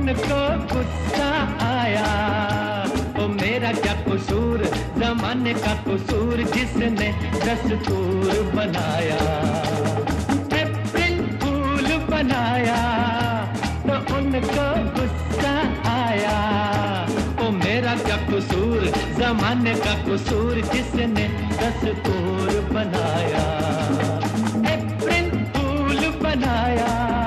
उनको गुस्सा आया। ओ मेरा क्या कसूर, जमाने का कसूर जिसने दस्तूर बनाया। अप्रैल फूल बनाया तो उनको गुस्सा आया। ओ मेरा क्या कसूर, जमाने का कसूर जिसने दस्तूर बनाया। अप्रैल फूल बनाया।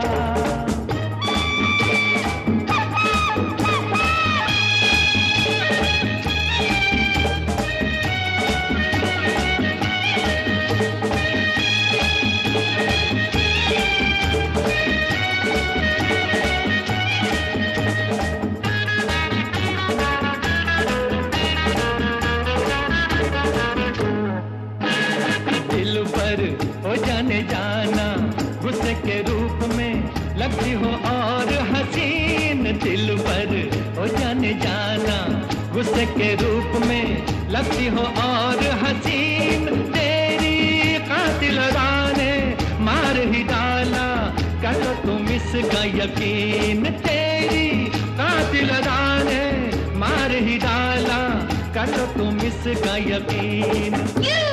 हो जाने जाना गुस्से के रूप में लगती हो और हसीन। दिल पर हो जाने जाना गुस्से के रूप में लगती हो और हसीन। तेरी कातिल राने मार ही डाला, कर लो तुम इसका यकीन। तेरी कातिल राने मार ही डाला, कर लो तुम इसका यकीन।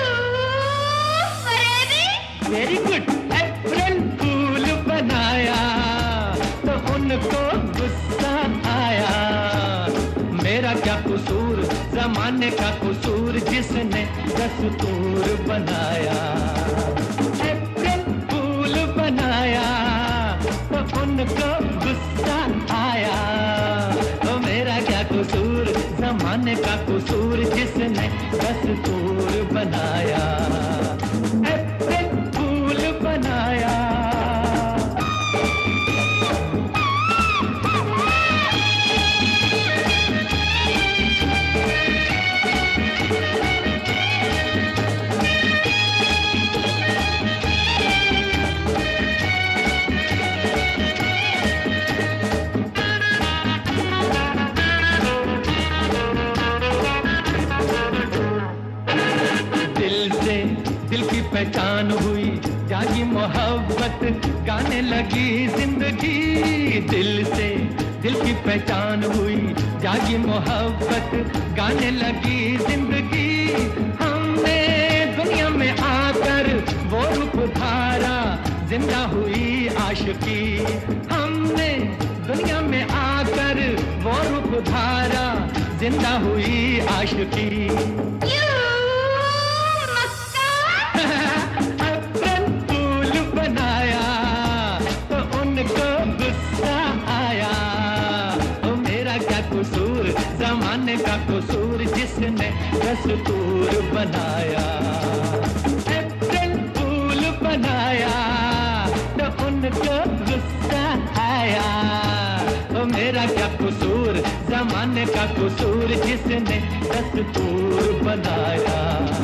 Very good. अप्रैल फूल बनाया तो उनको गुस्सा आया। मेरा क्या कसूर, जमाने का कसूर जिसने दस्तूर बनाया। अप्रैल फूल बनाया तो उनको गुस्सा आया। तो मेरा क्या कसूर, जमाने का कसूर जिसने दस्तूर बनाया। बनाया। दिल से दिल की पहचान हुई, जागी मोहब्बत गाने लगी जिंदगी। दिल से दिल की पहचान हुई, जागी मोहब्बत गाने लगी जिंदगी। हमने दुनिया में आकर वो रूप धारा, जिंदा हुई आशिकी। हमने दुनिया में आकर वो रूप धारा, जिंदा हुई आशिकी। जमाने का कसूर जिसने दस्तूर बनाया। अप्रैल फूल बनाया तो उनको गुस्सा आया। तो मेरा क्या कसूर, जमाने का कसूर जिसने दस्तूर बनाया।